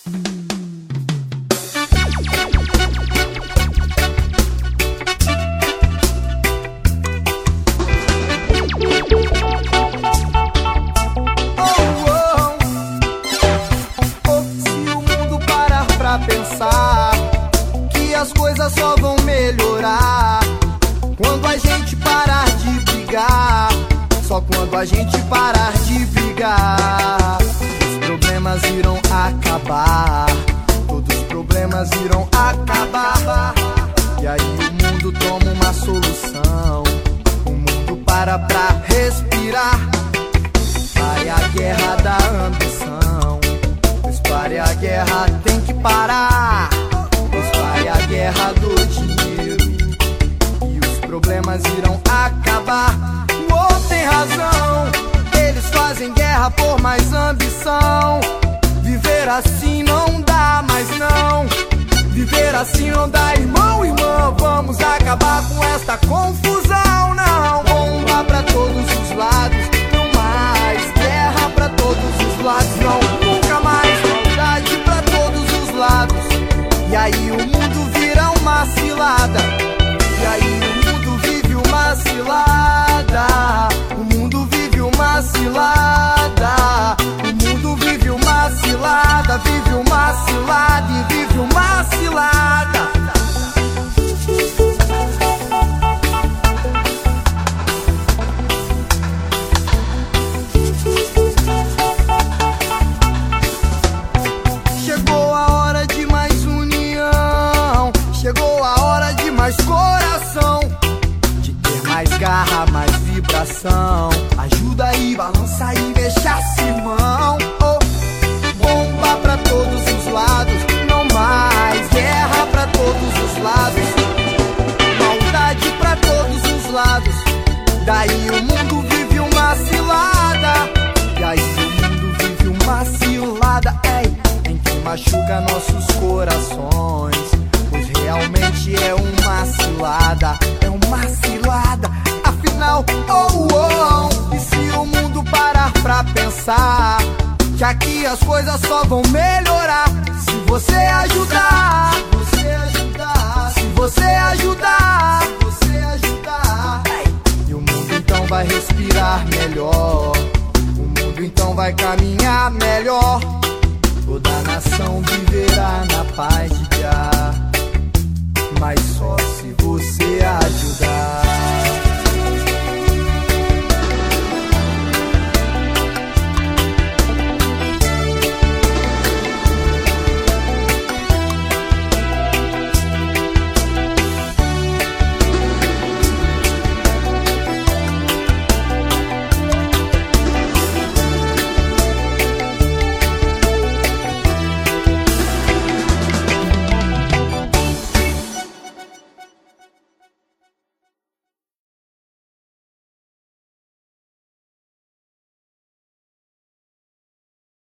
Pensar que as coisas só vão melhorar quando a gente parar de brigar. Só quando a gente parar de brigar, os problemas irão acabar. Todos os problemas irão acabar. E aí o mundo toma uma solução. O mundo para pra respirar. Pare a guerra da ambição. Pois pare a guerra, tem que parar. Pois pare a guerra do dinheiro e os problemas irão acabar. O outro tem razão, eles fazem guerra por mais ambição. Viver assim não dá mais não. Viver assim não dá, irmão, irmã. Vamos acabar com esta confusão, não. Bomba pra todos os lados, não mais guerra pra todos os lados, não. Nunca mais maldade pra todos os lados. E aí o mundo vira uma cilada. E aí o mundo vive uma cilada. O mundo vive uma cilada. O mundo vive uma cilada. Vive uma cilada e vive uma cilada. Chegou a hora de mais união. Chegou a hora de mais coração. De ter mais garra, mais vibração. Ajuda aí, balança aí, deixa-se mão. Oh, bomba pra todos os lados. Não mais guerra pra todos os lados. Maldade pra todos os lados. Daí o mundo vive uma cilada. E aí o mundo vive uma cilada. Ei, em que machuca nossos corações. Pois realmente é uma cilada. É uma cilada. Afinal, oh, oh, e se o mundo parar pra pensar que aqui as coisas só vão melhorar se você ajudar. Se você ajudar. Se você ajudar. Se você ajudar. E o mundo então vai respirar melhor. O mundo então vai caminhar melhor. Toda a nação viverá na paz de Deus.